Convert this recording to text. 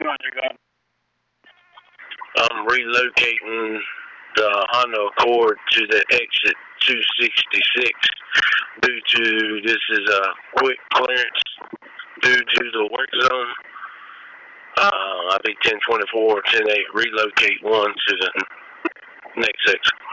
I'm relocating the Honda Accord to the exit 266 due to this is a quick clearance due to the work zone. I'll be 1024, 108, relocate one to the next section.